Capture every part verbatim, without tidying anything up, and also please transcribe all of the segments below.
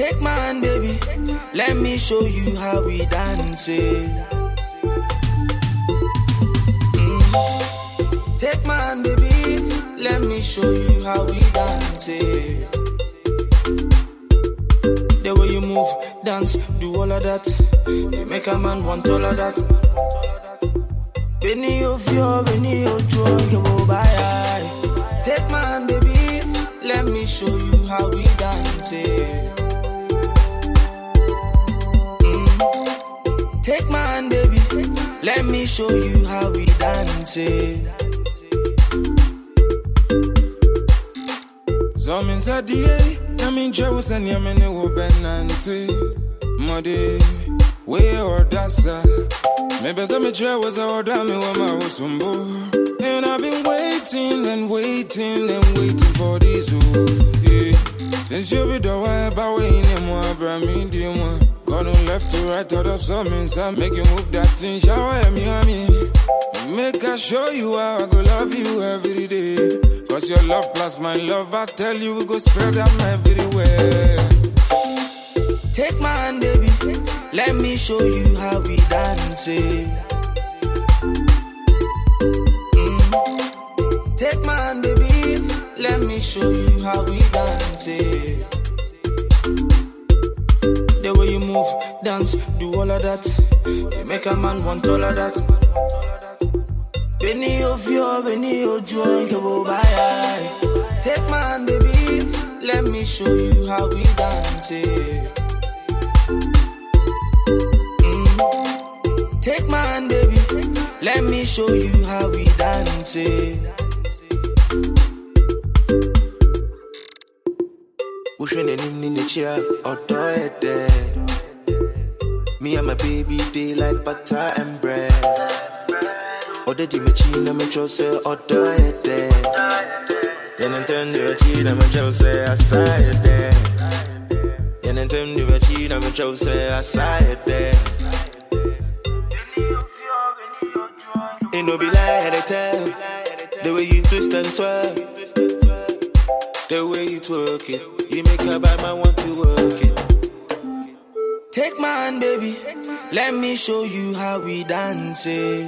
Take my hand, baby. Let me show you how we dance it. Mm. Take my hand, baby. Let me show you how we dance it. The way you move, dance, do all of that. You make a man want all of that. Benny of your, Benny of joy, you go by. Take my hand, baby. Let me show you how we dance it. Take my hand, baby. Let me show you how we dance it. Some inside the I mean, Joe's and Yamene will bend ninety. Muddy, way or dasa. Maybe some chair was our damn woman was some boo. And I've been waiting and waiting and waiting for this. Yeah. Since you be the way about waiting more, Brammy, dear one. Gone left to right, other summons. I make you move that thing, shower me, me. Make I show you how I go love you every day. Cause your love plus my love, I tell you we go spread them everywhere. Take my hand, baby. Let me show you how we dance it. Mm. Take my hand, baby. Let me show you how we dance it. The way you move, dance, do all of that. You make a man want all of that. Benny of your, Benny of joy, you go by. Take my hand, baby. Let me show you how we dance it. Mm. Take my hand, baby. Let me show you how we dance it. Pushing in the chair, or toilet. Me and my baby, they like butter and bread. Or the machine, I'm a chose, or toilet. Then I turn the machine, I'm a chose, I say there. Then I turn the machine, I'm a chose, I say there. Ain't no be lie, I tell. The way you twist and twirl, the way you twerk it, you make a bad man want to work it. Take my hand, baby. Let me show you how we dance it.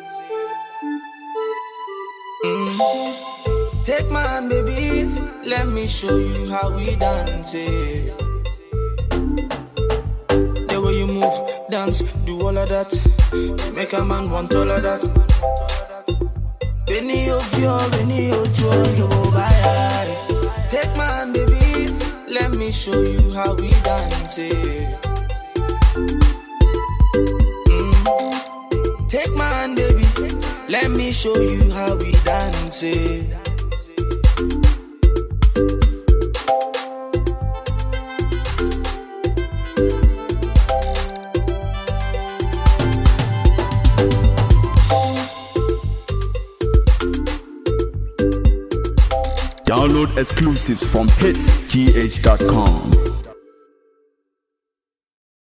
Mm. Take my hand, baby. Let me show you how we dance it. The way you move, dance, do all of that. You make a man want all of that. Benny of your, Benny of joy, you go by. Take my hand, baby. Let me show you how we dance it. Mm. Take my hand, baby. Let me show you how we dance it. Download exclusives from hits g h dot com.